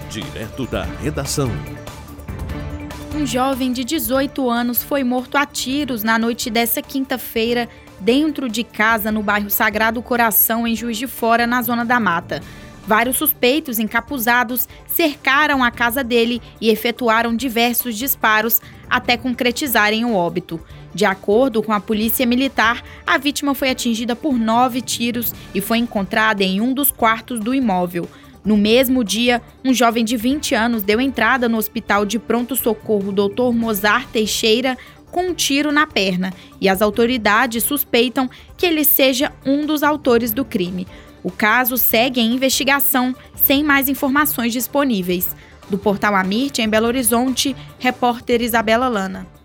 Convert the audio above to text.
Direto da redação. Um jovem de 18 anos foi morto a tiros na noite desta quinta-feira, dentro de casa no bairro Sagrado Coração, em Juiz de Fora, na Zona da Mata. Vários suspeitos encapuzados cercaram a casa dele e efetuaram diversos disparos até concretizarem o óbito. De acordo com a Polícia Militar, a vítima foi atingida por 9 tiros e foi encontrada em um dos quartos do imóvel. No mesmo dia, um jovem de 20 anos deu entrada no hospital de pronto-socorro Dr. Mozart Teixeira com um tiro na perna e as autoridades suspeitam que ele seja um dos autores do crime. O caso segue em investigação, sem mais informações disponíveis. Do Portal Amirte, em Belo Horizonte, repórter Isabela Lana.